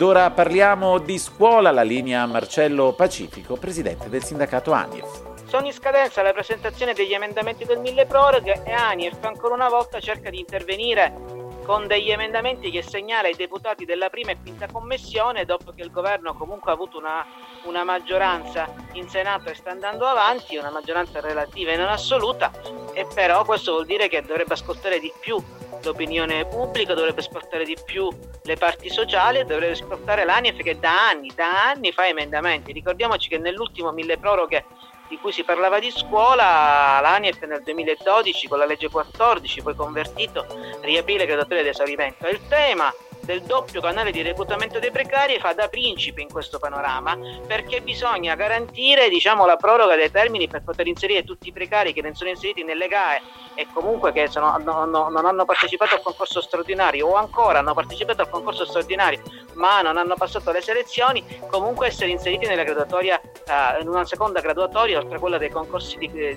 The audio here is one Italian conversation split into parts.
Ed ora parliamo di scuola, la linea Marcello Pacifico, presidente del sindacato ANIEF. Sono in scadenza la presentazione degli emendamenti del milleproroghe e ANIEF ancora una volta cerca di intervenire con degli emendamenti che segnala ai deputati della prima e quinta commissione, dopo che il governo comunque ha avuto una maggioranza in Senato e sta andando avanti, una maggioranza relativa e non assoluta, e però questo vuol dire che dovrebbe ascoltare di più l'opinione pubblica, dovrebbe ascoltare di più le parti sociali, dovrebbe ascoltare l'ANIEF che da anni fa emendamenti. Ricordiamoci che nell'ultimo milleproroghe di cui si parlava di scuola, l'ANIEF nel 2012 con la legge 14, poi convertito, riaprì le graduatorie ad esaurimento. E il tema del doppio canale di reclutamento dei precari fa da principe in questo panorama, perché bisogna garantire la proroga dei termini per poter inserire tutti i precari che non sono inseriti nelle GAE e comunque che non hanno partecipato al concorso straordinario, o ancora hanno partecipato al concorso straordinario ma non hanno passato le selezioni, comunque essere inseriti nella graduatoria, in una seconda graduatoria oltre a quella dei concorsi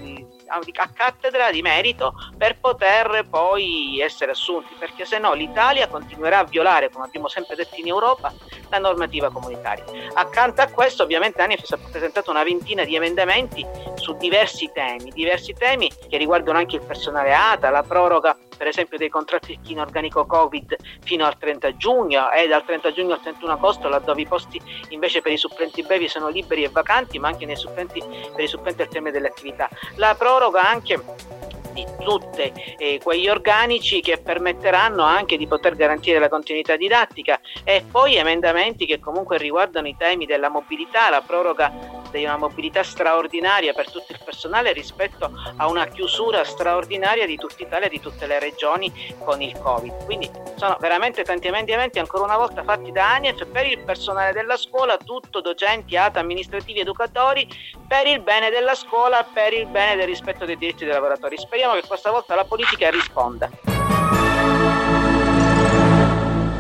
a cattedra di merito, per poter poi essere assunti, perché se no l'Italia continuerà a violare, come abbiamo sempre detto in Europa, la normativa comunitaria. Accanto a questo ovviamente ANIEF ha presentato una ventina di emendamenti su diversi temi che riguardano anche il personale ATA, la proroga per esempio dei contratti in organico Covid fino al 30 giugno e dal 30 giugno al 31 agosto, laddove i posti invece per i supplenti brevi sono liberi e vacanti, ma anche per i supplenti al termine delle attività. La proroga anche di tutti quegli organici che permetteranno anche di poter garantire la continuità didattica, e poi emendamenti che comunque riguardano i temi della mobilità, la proroga di una mobilità straordinaria per tutto il personale rispetto a una chiusura straordinaria di tutta Italia, di tutte le regioni con il Covid. Quindi sono veramente tanti emendamenti ancora una volta fatti da ANIEF per il personale della scuola, tutto docenti, ATA, amministrativi, educatori, per il bene della scuola, per il bene del rispetto dei diritti dei lavoratori. Speriamo che questa volta la politica risponda.